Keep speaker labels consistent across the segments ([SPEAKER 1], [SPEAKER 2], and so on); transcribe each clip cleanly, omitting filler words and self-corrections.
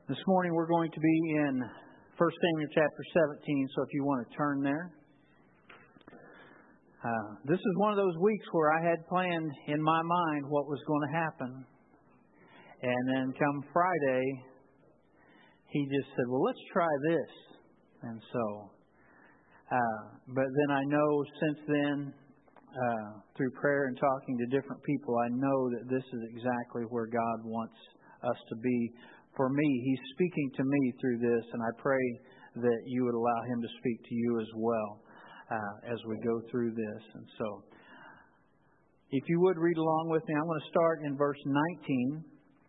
[SPEAKER 1] This morning we're going to be in 1 Samuel chapter 17, so if you want to turn there. This is one of those weeks where I had planned in my mind what was going to happen. And then come Friday, he just said, well, let's try this. And so, but then I know since then, through prayer and talking to different people, I know that this is exactly where God wants us to be. For me, He's speaking to me through this, and I pray that you would allow Him to speak to you as well as we go through this. And so, if you would read along with me, I'm going to start in verse 19.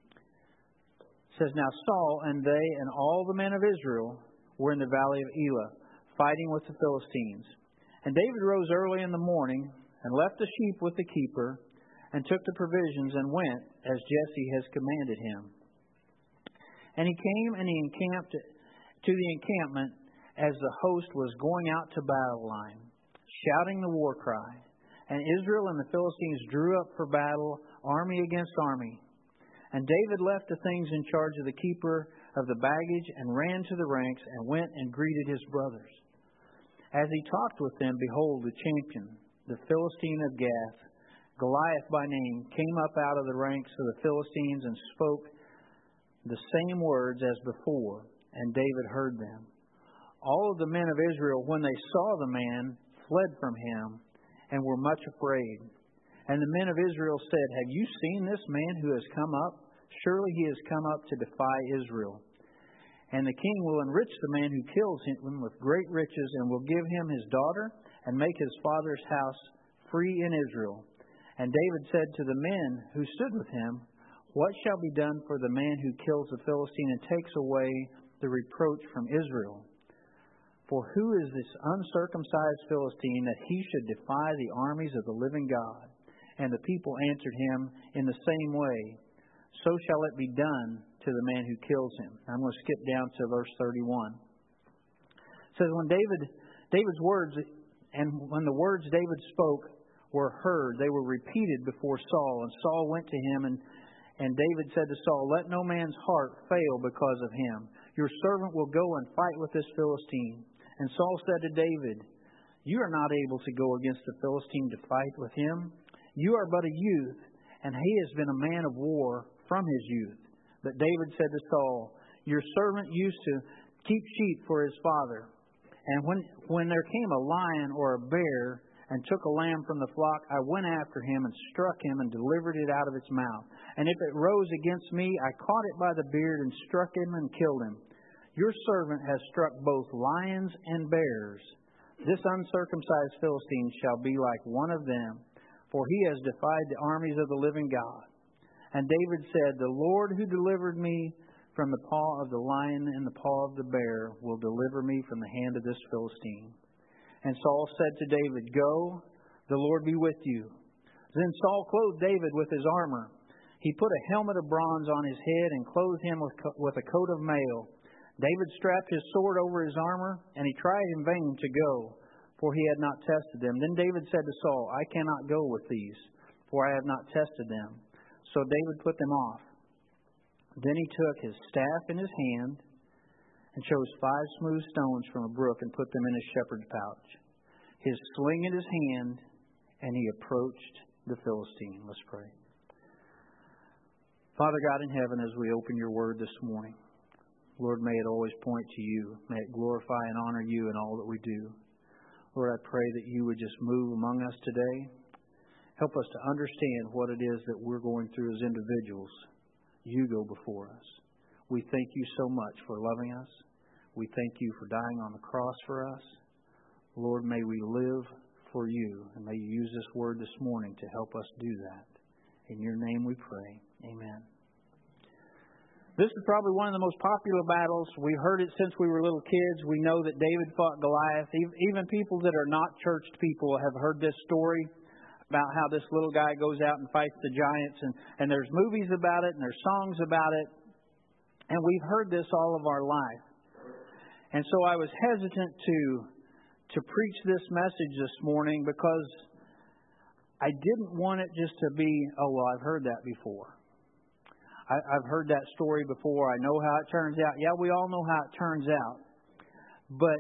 [SPEAKER 1] It says, Now Saul and they and all the men of Israel were in the valley of Elah, fighting with the Philistines. And David rose early in the morning and left the sheep with the keeper, and took the provisions and went as Jesse has commanded him. And he came and he encamped to the encampment as the host was going out to battle line, shouting the war cry. And Israel and the Philistines drew up for battle, army against army. And David left the things in charge of the keeper of the baggage and ran to the ranks and went and greeted his brothers. As he talked with them, behold, the champion, the Philistine of Gath, Goliath by name, came up out of the ranks of the Philistines and spoke the same words as before, and David heard them. All of the men of Israel, when they saw the man, fled from him and were much afraid. And the men of Israel said, Have you seen this man who has come up? Surely he has come up to defy Israel. And the king will enrich the man who kills him with great riches, and will give him his daughter, and make his father's house free in Israel. And David said to the men who stood with him, What shall be done for the man who kills the Philistine and takes away the reproach from Israel? For who is this uncircumcised Philistine that he should defy the armies of the living God? And the people answered him in the same way, So shall it be done to the man who kills him. I'm going to skip down to verse 31. It says, When David's words, and when the words David spoke were heard, they were repeated before Saul. And Saul went to him, and David said to Saul, Let no man's heart fail because of him. Your servant will go and fight with this Philistine. And Saul said to David, You are not able to go against the Philistine to fight with him. You are but a youth, and he has been a man of war from his youth. But David said to Saul, Your servant used to keep sheep for his father. And when there came a lion or a bear and took a lamb from the flock, I went after him and struck him and delivered it out of its mouth. And if it rose against me, I caught it by the beard and struck him and killed him. Your servant has struck both lions and bears. This uncircumcised Philistine shall be like one of them, for he has defied the armies of the living God. And David said, The Lord who delivered me from the paw of the lion and the paw of the bear will deliver me from the hand of this Philistine. And Saul said to David, Go, the Lord be with you. Then Saul clothed David with his armor. He put a helmet of bronze on his head and clothed him with a coat of mail. David strapped his sword over his armor, and he tried in vain to go, for he had not tested them. Then David said to Saul, I cannot go with these, for I have not tested them. So David put them off. Then he took his staff in his hand and chose 5 smooth stones from a brook and put them in his shepherd's pouch, his sling in his hand, and he approached the Philistine. Let's pray. Father God in heaven, as we open your word this morning, Lord, may it always point to you. May it glorify and honor you in all that we do. Lord, I pray that you would just move among us today. Help us to understand what it is that we're going through as individuals. You go before us. We thank you so much for loving us. We thank you for dying on the cross for us. Lord, may we live for you, and may you use this word this morning to help us do that. In your name we pray. Amen. This is probably one of the most popular battles. We heard it since we were little kids. We know that David fought Goliath. Even people that are not churched people have heard this story about how this little guy goes out and fights the giants. And there's movies about it, and there's songs about it. And we've heard this all of our life. And so I was hesitant to preach this message this morning because I didn't want it just to be, oh, well, I've heard that before. I've heard that story before. I know how it turns out. Yeah, we all know how it turns out. But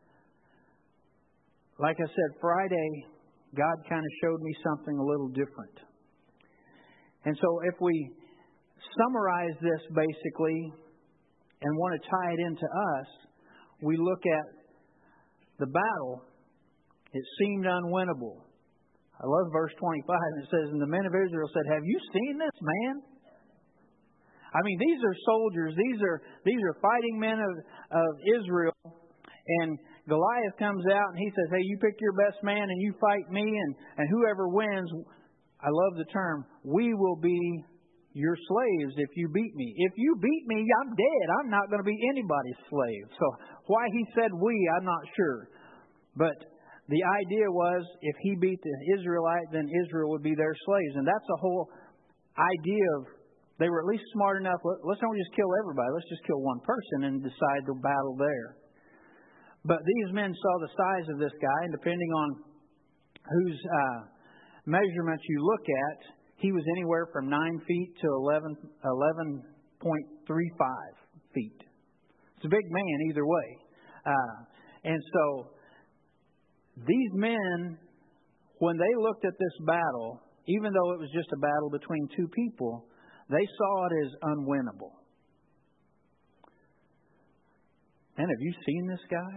[SPEAKER 1] like I said, Friday, God kind of showed me something a little different. And so if we summarize this basically and want to tie it into us, we look at the battle. It seemed unwinnable. I love verse 25. It says, and the men of Israel said, have you seen this man? I mean, these are soldiers. These are fighting men of Israel. And Goliath comes out and he says, hey, you pick your best man and you fight me. And whoever wins, I love the term, we will be your slaves if you beat me. If you beat me, I'm dead. I'm not going to be anybody's slave. So why he said we, I'm not sure. But the idea was if he beat the Israelite, then Israel would be their slaves. And that's the whole idea of, they were at least smart enough, let's not just kill everybody. Let's just kill one person and decide to battle there. But these men saw the size of this guy, and depending on whose measurements you look at, he was anywhere from 9 feet to 11.35 feet. It's a big man either way. And so these men, when they looked at this battle, even though it was just a battle between two people, they saw it as unwinnable. And have you seen this guy?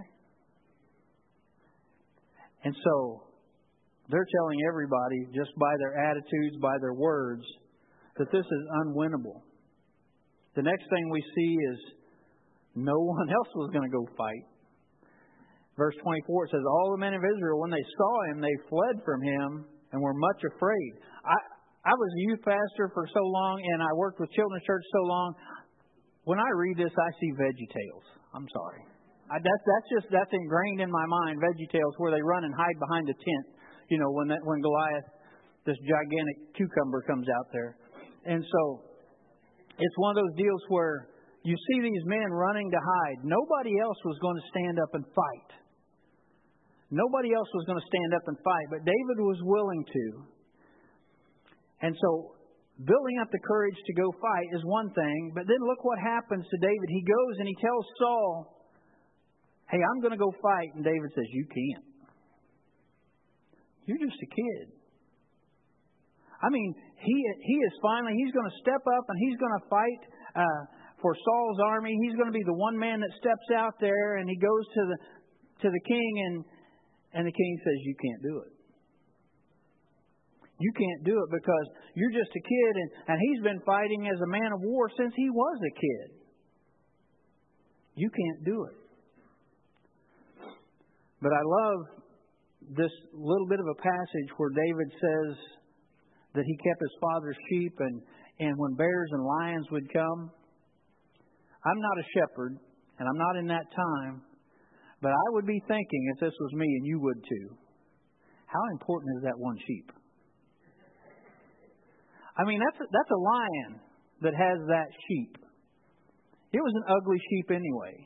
[SPEAKER 1] And so they're telling everybody, just by their attitudes, by their words, that this is unwinnable. The next thing we see is no one else was going to go fight. Verse 24, it says, all the men of Israel, when they saw him, they fled from him and were much afraid. I was a youth pastor for so long, and I worked with Children's Church so long. When I read this, I see VeggieTales. I'm sorry. That's ingrained in my mind, VeggieTales, where they run and hide behind a tent. You know, when Goliath, this gigantic cucumber, comes out there. And so it's one of those deals where you see these men running to hide. Nobody else was going to stand up and fight. Nobody else was going to stand up and fight, but David was willing to. And so building up the courage to go fight is one thing, but then look what happens to David. He goes and he tells Saul, hey, I'm going to go fight. And David says, you can't. You're just a kid. I mean, he is finally, he's going to step up and he's going to fight for Saul's army. He's going to be the one man that steps out there, and he goes to the king, and the king says, you can't do it. You can't do it because you're just a kid, and he's been fighting as a man of war since he was a kid. You can't do it. But I love this little bit of a passage where David says that he kept his father's sheep, and when bears and lions would come. I'm not a shepherd, and I'm not in that time, but I would be thinking, if this was me, and you would too, how important is that one sheep? I mean, that's a lion that has that sheep. It was an ugly sheep anyway.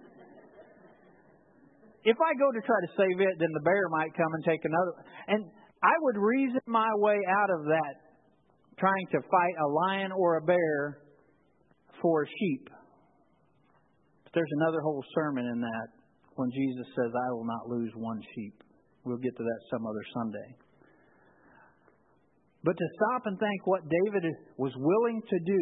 [SPEAKER 1] If I go to try to save it, then the bear might come and take another. And I would reason my way out of that, trying to fight a lion or a bear for a sheep. But there's another whole sermon in that when Jesus says, I will not lose one sheep. We'll get to that some other Sunday. But to stop and think what David was willing to do.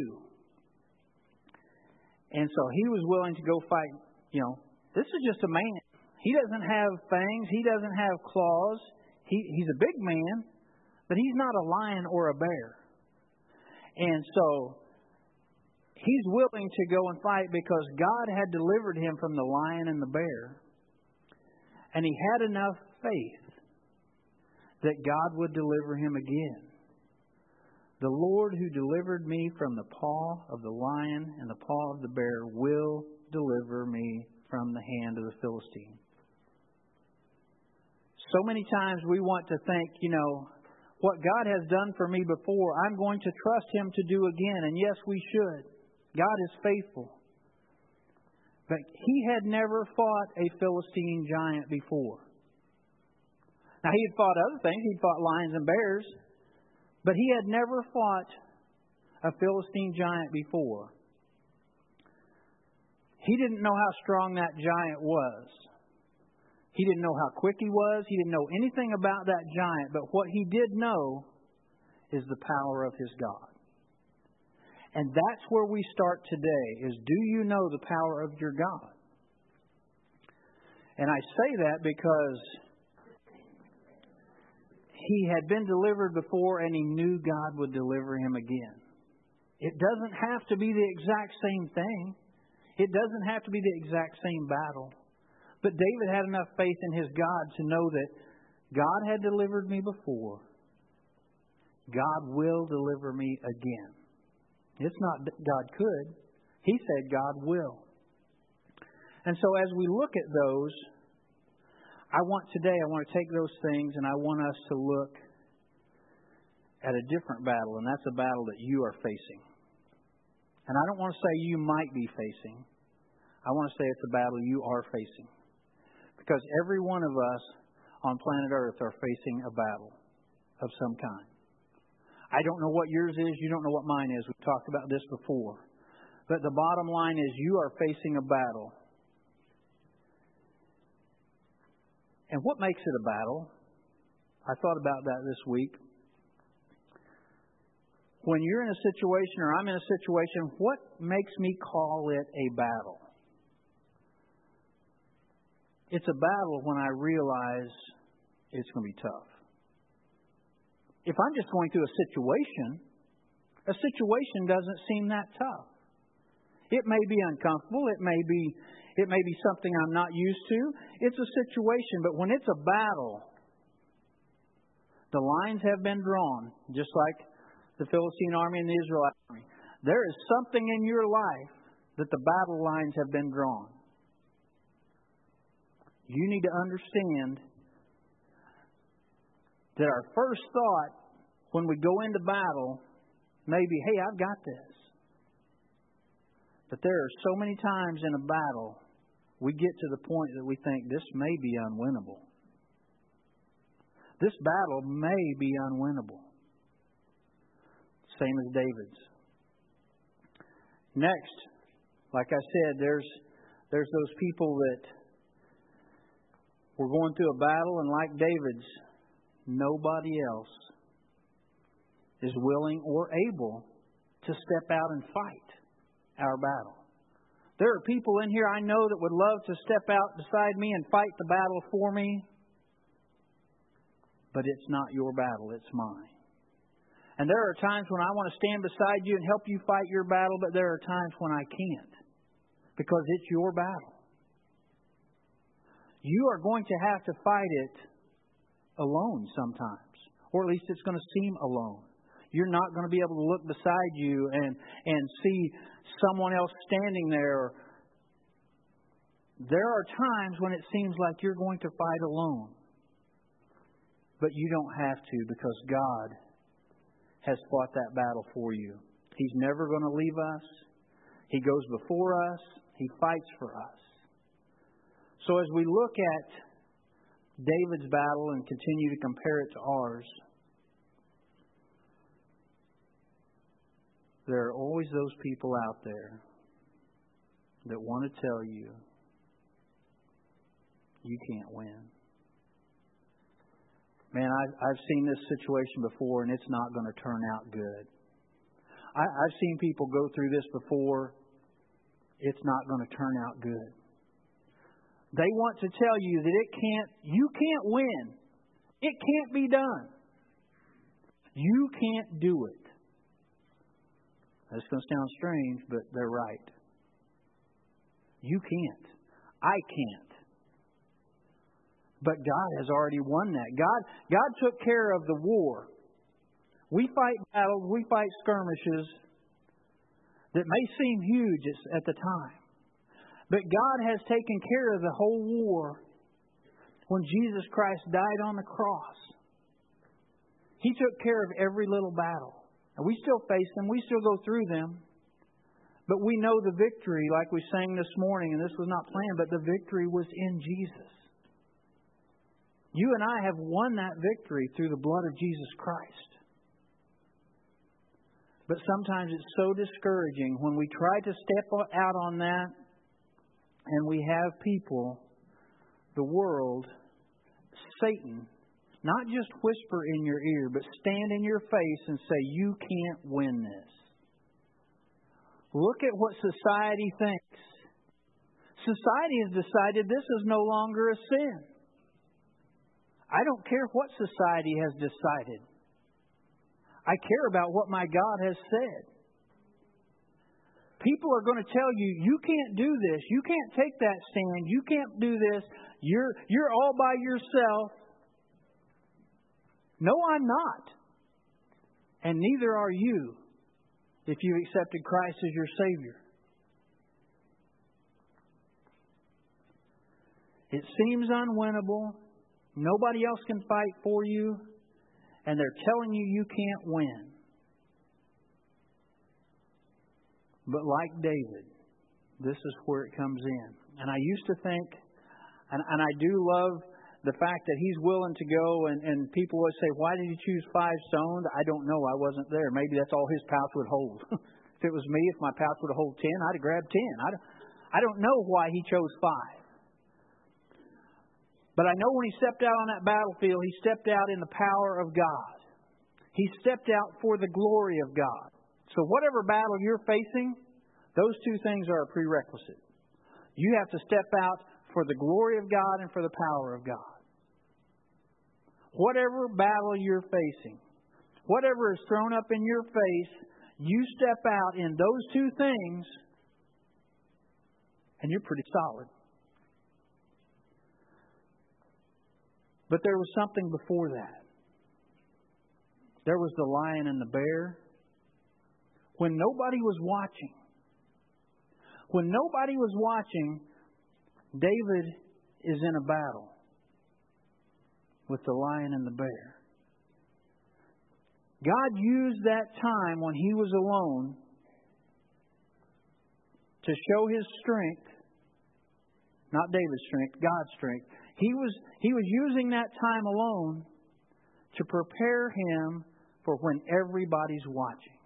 [SPEAKER 1] And so he was willing to go fight. You know, this is just a man. He doesn't have fangs. He doesn't have claws. He's a big man, but he's not a lion or a bear. And so he's willing to go and fight because God had delivered him from the lion and the bear. And he had enough faith that God would deliver him again. The Lord who delivered me from the paw of the lion and the paw of the bear will deliver me from the hand of the Philistine. So many times we want to think, you know, what God has done for me before, I'm going to trust Him to do again. And yes, we should. God is faithful. But he had never fought a Philistine giant before. Now, he had fought other things. He'd fought lions and bears. But he had never fought a Philistine giant before. He didn't know how strong that giant was. He didn't know how quick he was. He didn't know anything about that giant. But what he did know is the power of his God. And that's where we start today, is do you know the power of your God? And I say that because he had been delivered before and he knew God would deliver him again. It doesn't have to be the exact same thing. It doesn't have to be the exact same battle. But David had enough faith in his God to know that God had delivered me before. God will deliver me again. It's not that God could. He said God will. And so as we look at those, I want to take those things and I want us to look at a different battle, and that's a battle that you are facing. And I don't want to say you might be facing. I want to say it's a battle you are facing. Because every one of us on planet Earth are facing a battle of some kind. I don't know what yours is. You don't know what mine is. We've talked about this before. But the bottom line is you are facing a battle. And what makes it a battle? I thought about that this week. When you're in a situation or I'm in a situation, what makes me call it a battle? It's a battle when I realize it's going to be tough. If I'm just going through a situation doesn't seem that tough. It may be uncomfortable. It may be something I'm not used to. It's a situation, but when it's a battle, the lines have been drawn, just like the Philistine army and the Israelite army. There is something in your life that the battle lines have been drawn. You need to understand that our first thought when we go into battle may be, hey, I've got this. But there are so many times in a battle we get to the point that we think this may be unwinnable. This battle may be unwinnable. Same as David's. Next, like I said, there's those people that were going through a battle, and like David's, nobody else is willing or able to step out and fight our battle. There are people in here I know that would love to step out beside me and fight the battle for me, but it's not your battle, it's mine. And there are times when I want to stand beside you and help you fight your battle, but there are times when I can't, because it's your battle. You are going to have to fight it alone sometimes, or at least it's going to seem alone. You're not going to be able to look beside you and see someone else standing there. There are times when it seems like you're going to fight alone. But you don't have to, because God has fought that battle for you. He's never going to leave us. He goes before us. He fights for us. So as we look at David's battle and continue to compare it to ours, there are always those people out there that want to tell you, you can't win. Man, I've seen this situation before, and it's not going to turn out good. I've seen people go through this before. It's not going to turn out good. They want to tell you that you can't win. It can't be done. You can't do it. That's going to sound strange, but they're right. You can't. I can't. But God has already won that. God took care of the war. We fight battles, we fight skirmishes that may seem huge at the time. But God has taken care of the whole war when Jesus Christ died on the cross. He took care of every little battle. And we still face them. We still go through them. But we know the victory, like we sang this morning, and this was not planned, but the victory was in Jesus. You and I have won that victory through the blood of Jesus Christ. But sometimes it's so discouraging when we try to step out on that and we have people, the world, Satan, not just whisper in your ear, but stand in your face and say, you can't win this. Look at what society thinks. Society has decided this is no longer a sin. I don't care what society has decided. I care about what my God has said. People are going to tell you, you can't do this. You can't take that stand. You can't do this. You're all by yourself. No, I'm not. And neither are you if you accepted Christ as your Savior. It seems unwinnable. Nobody else can fight for you. And they're telling you you can't win. But like David, this is where it comes in. And I used to think, and I do love the fact that he's willing to go, and people always say, why did he choose 5 stones? I don't know. I wasn't there. Maybe that's all his pouch would hold. If it was me, if my pouch would hold 10, I'd have grabbed 10. I don't know why he chose 5. But I know when he stepped out on that battlefield, he stepped out in the power of God. He stepped out for the glory of God. So whatever battle you're facing, those 2 things are a prerequisite. You have to step out for the glory of God and for the power of God. Whatever battle you're facing, whatever is thrown up in your face, you step out in those 2 things, and you're pretty solid. But there was something before that. There was the lion and the bear. When nobody was watching, David is in a battle with the lion and the bear. God used that time when he was alone to show his strength, not David's strength, God's strength. He was using that time alone to prepare him for when everybody's watching.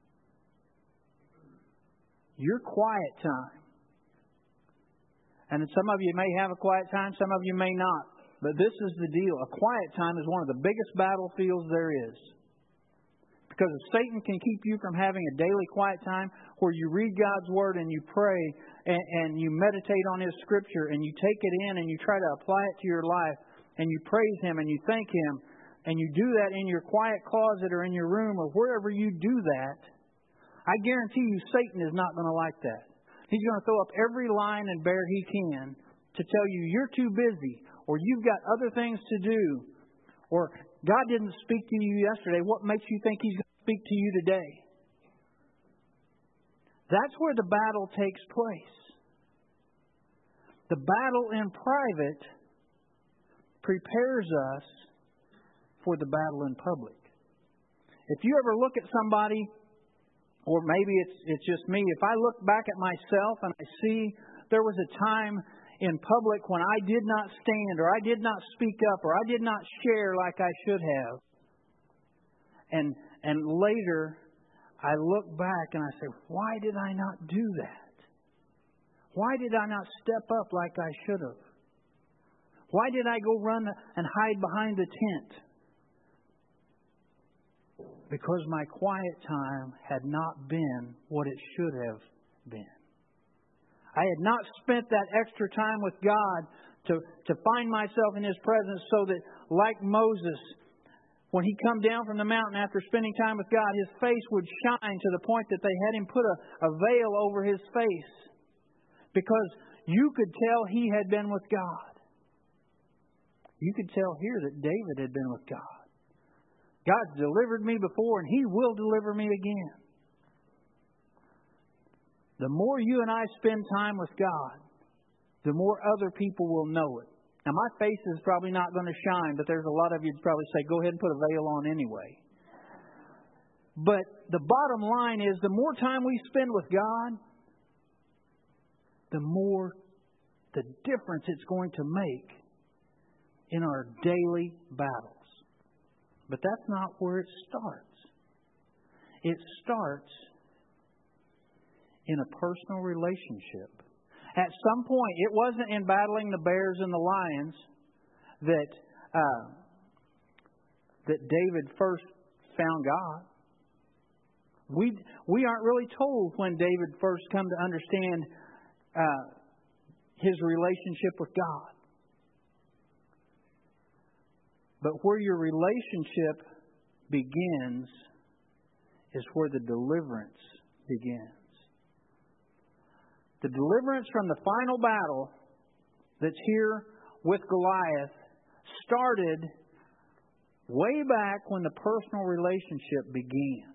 [SPEAKER 1] Your quiet time. And some of you may have a quiet time, some of you may not. But this is the deal. A quiet time is one of the biggest battlefields there is. Because if Satan can keep you from having a daily quiet time where you read God's Word and you pray and you meditate on His Scripture and you take it in and you try to apply it to your life and you praise Him and you thank Him and you do that in your quiet closet or in your room or wherever you do that, I guarantee you Satan is not going to like that. He's going to throw up every lion and bear he can to tell you you're too busy or you've got other things to do or God didn't speak to you yesterday. What makes you think He's going to speak to you today? That's where the battle takes place. The battle in private prepares us for the battle in public. If you ever look at somebody, or maybe it's just me, if I look back at myself and I see there was a time in public when I did not stand or I did not speak up or I did not share like I should have. And later I look back and I say, why did I not do that? Why did I not step up like I should have? Why did I go run and hide behind the tent? Because my quiet time had not been what it should have been. I had not spent that extra time with God to find myself in His presence so that, like Moses, when he come down from the mountain after spending time with God, his face would shine to the point that they had him put a veil over his face. Because you could tell he had been with God. You could tell here that David had been with God. God's delivered me before and He will deliver me again. The more you and I spend time with God, the more other people will know it. Now, my face is probably not going to shine, but there's a lot of you that probably say, go ahead and put a veil on anyway. But the bottom line is, the more time we spend with God, the more the difference it's going to make in our daily battles. But that's not where it starts. It starts in a personal relationship. At some point, it wasn't in battling the bears and the lions that David first found God. We aren't really told when David first come to understand his relationship with God. But where your relationship begins is where the deliverance begins. The deliverance from the final battle that's here with Goliath started way back when the personal relationship began.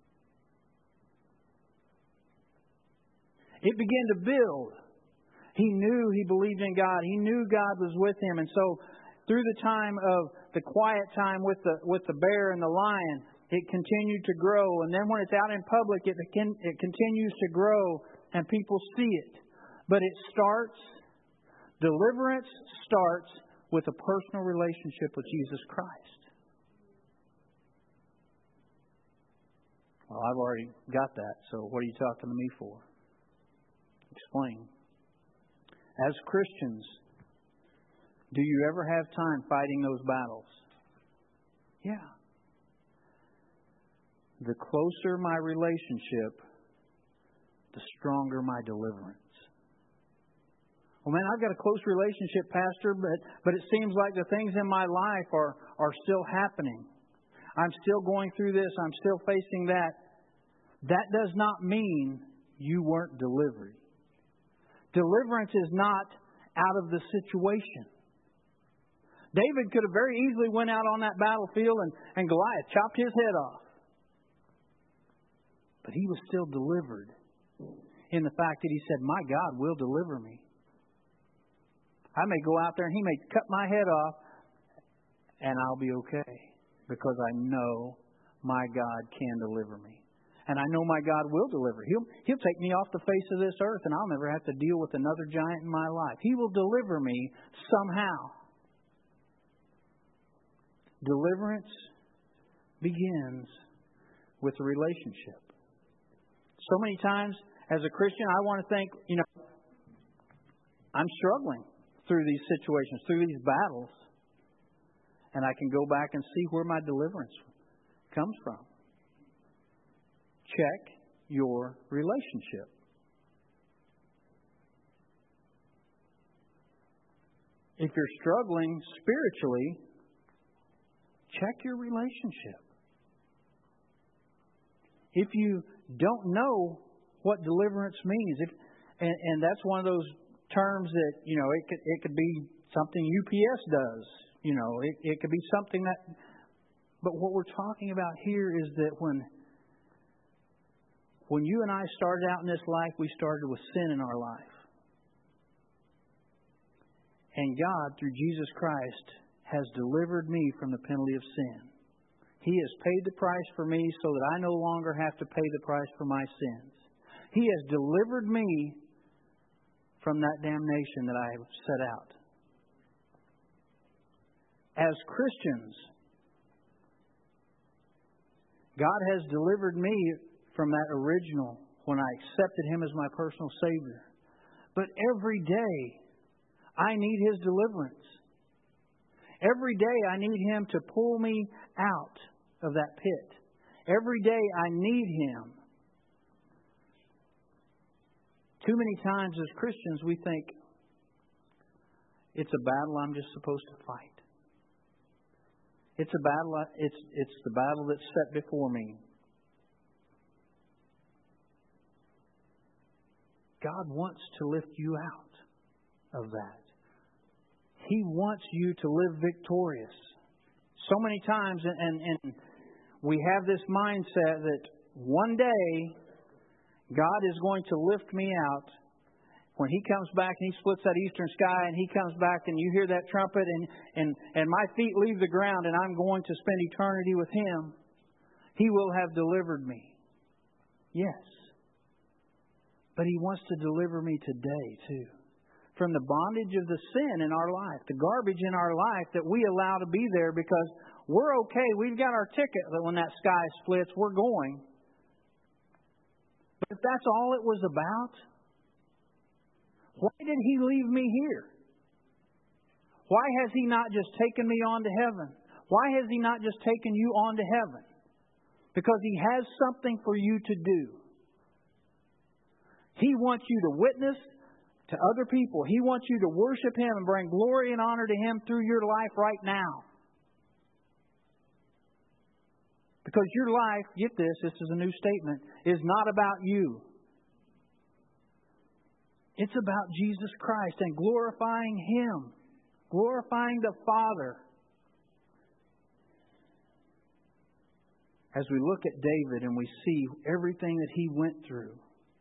[SPEAKER 1] It began to build. He knew he believed in God. He knew God was with him. And so through the time of the quiet time with the bear and the lion, it continued to grow. And then when it's out in public, it continues to grow and people see it. But deliverance starts with a personal relationship with Jesus Christ. Well, I've already got that, so what are you talking to me for? Explain. As Christians, do you ever have time fighting those battles? Yeah. The closer my relationship, the stronger my deliverance. Well, man, I've got a close relationship, Pastor, but it seems like the things in my life are still happening. I'm still going through this. I'm still facing that. That does not mean you weren't delivered. Deliverance is not out of the situation. David could have very easily went out on that battlefield and Goliath chopped his head off. But he was still delivered in the fact that he said, my God will deliver me. I may go out there and he may cut my head off and I'll be okay because I know my God can deliver me. And I know my God will deliver. He'll take me off the face of this earth and I'll never have to deal with another giant in my life. He will deliver me somehow. Deliverance begins with a relationship. So many times as a Christian, I want to think, I'm struggling through these situations, through these battles. And I can go back and see where my deliverance comes from. Check your relationship. If you're struggling spiritually, check your relationship. If you don't know what deliverance means, and that's one of those terms that, it could be something UPS does. It could be something that... But what we're talking about here is that when you and I started out in this life, we started with sin in our life. And God, through Jesus Christ, has delivered me from the penalty of sin. He has paid the price for me so that I no longer have to pay the price for my sins. He has delivered me from that damnation that I have set out. As Christians, God has delivered me from that original when I accepted Him as my personal Savior. But every day, I need His deliverance. Every day, I need Him to pull me out of that pit. Every day, I need Him. Too many times as Christians, we think it's a battle I'm just supposed to fight. It's a battle. It's the battle that's set before me. God wants to lift you out of that. He wants you to live victorious. So many times, and we have this mindset that one day God is going to lift me out. When He comes back and He splits that eastern sky and He comes back and you hear that trumpet and my feet leave the ground and I'm going to spend eternity with Him, He will have delivered me. Yes. But He wants to deliver me today too. From the bondage of the sin in our life, the garbage in our life that we allow to be there because we're okay. We've got our ticket that when that sky splits, we're going. if that's all it was about, why did He leave me here? Why has He not just taken me on to heaven? Why has He not just taken you on to heaven? Because He has something for you to do. He wants you to witness to other people. He wants you to worship Him and bring glory and honor to Him through your life right now. Because your life, get this is a new statement, is not about you. It's about Jesus Christ and glorifying Him, glorifying the Father. As we look at David and we see everything that he went through,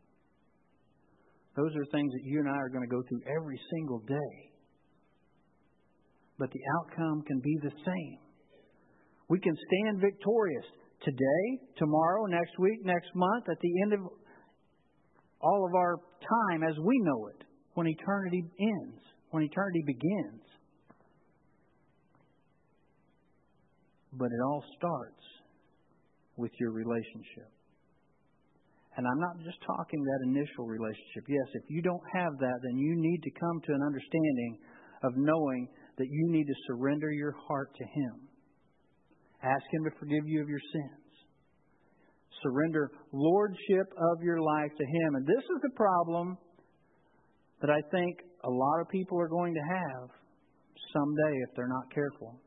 [SPEAKER 1] those are things that you and I are going to go through every single day. But the outcome can be the same. We can stand victorious today, tomorrow, next week, next month, at the end of all of our time as we know it, when eternity ends, when eternity begins. But it all starts with your relationship. And I'm not just talking that initial relationship. Yes, if you don't have that, then you need to come to an understanding of knowing that you need to surrender your heart to Him. Ask Him to forgive you of your sins. Surrender lordship of your life to Him. And this is the problem that I think a lot of people are going to have someday if they're not careful.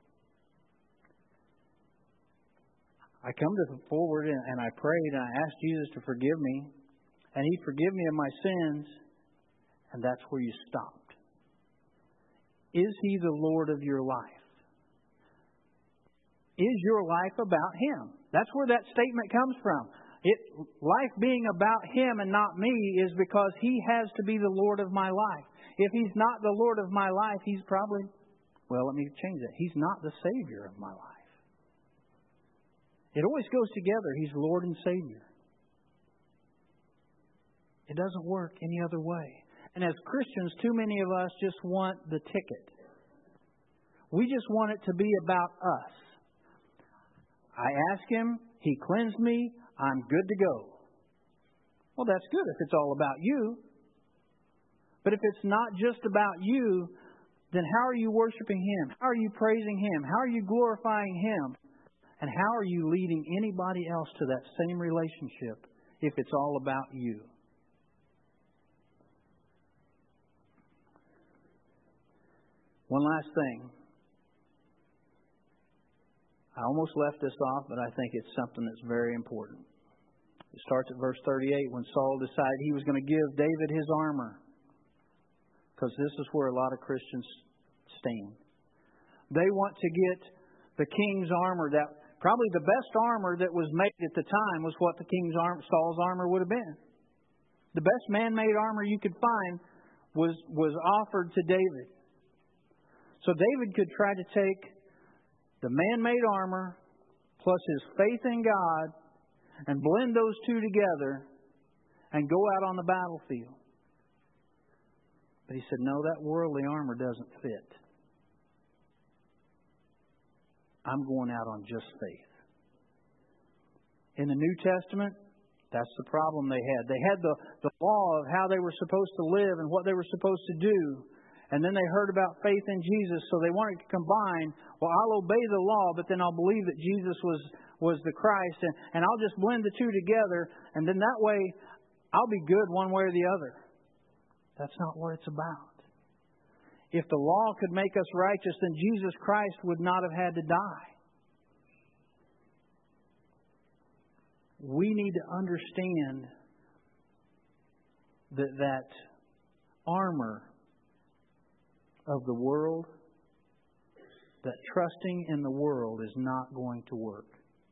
[SPEAKER 1] I come forward and I prayed and I asked Jesus to forgive me. And He forgave me of my sins. And that's where you stopped. Is He the Lord of your life? Is your life about Him? That's where that statement comes from. Life being about Him and not me is because He has to be the Lord of my life. If He's not the Lord of my life, He's probably, let me change that. He's not the Savior of my life. It always goes together. He's Lord and Savior. It doesn't work any other way. And as Christians, too many of us just want the ticket. We just want it to be about us. I ask Him, He cleansed me, I'm good to go. Well, that's good if it's all about you. But if it's not just about you, then how are you worshiping Him? How are you praising Him? How are you glorifying Him? And how are you leading anybody else to that same relationship if it's all about you? One last thing. I almost left this off, but I think it's something that's very important. It starts at verse 38 when Saul decided he was going to give David his armor. Because this is where a lot of Christians stand. They want to get the king's armor. That probably the best armor that was made at the time was what the king's armor, Saul's armor would have been. The best man-made armor you could find was offered to David. So David could try to take the man-made armor plus his faith in God and blend those two together and go out on the battlefield. But he said, no, that worldly armor doesn't fit. I'm going out on just faith. In the New Testament, that's the problem they had. They had the law of how they were supposed to live and what they were supposed to do. And then they heard about faith in Jesus, so they wanted to combine, I'll obey the law, but then I'll believe that Jesus was the Christ, and I'll just blend the two together, and then that way I'll be good one way or the other. That's not what it's about. If the law could make us righteous, then Jesus Christ would not have had to die. We need to understand that armor of the world, that trusting in the world is not going to work.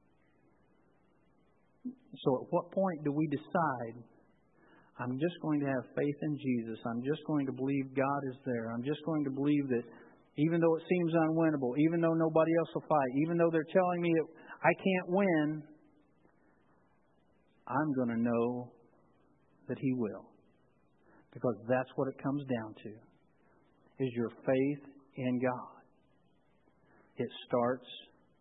[SPEAKER 1] So at what point do we decide, I'm just going to have faith in Jesus. I'm just going to believe God is there. I'm just going to believe that even though it seems unwinnable, even though nobody else will fight, even though they're telling me that I can't win, I'm going to know that He will. Because that's what it comes down to, is your faith in God. It starts,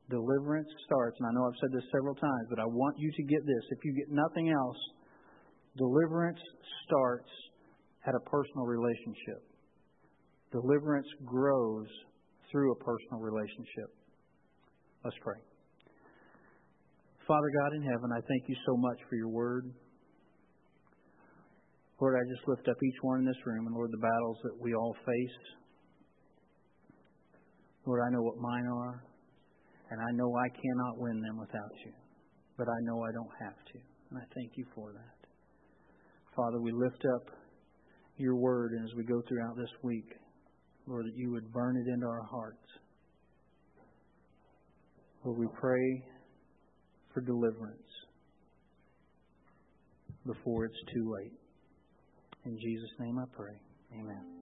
[SPEAKER 1] deliverance starts, and I know I've said this several times, but I want you to get this. If you get nothing else, Deliverance starts at a personal relationship. Deliverance grows through a personal relationship. Let's pray. Father God in heaven, I thank you so much for your word. Lord, I just lift up each one in this room, and Lord, the battles that we all face. Lord, I know what mine are, and I know I cannot win them without you. But I know I don't have to, and I thank you for that. Father, we lift up your word, and as we go throughout this week, Lord, that you would burn it into our hearts. Lord, we pray for deliverance before it's too late. In Jesus' name I pray. Amen.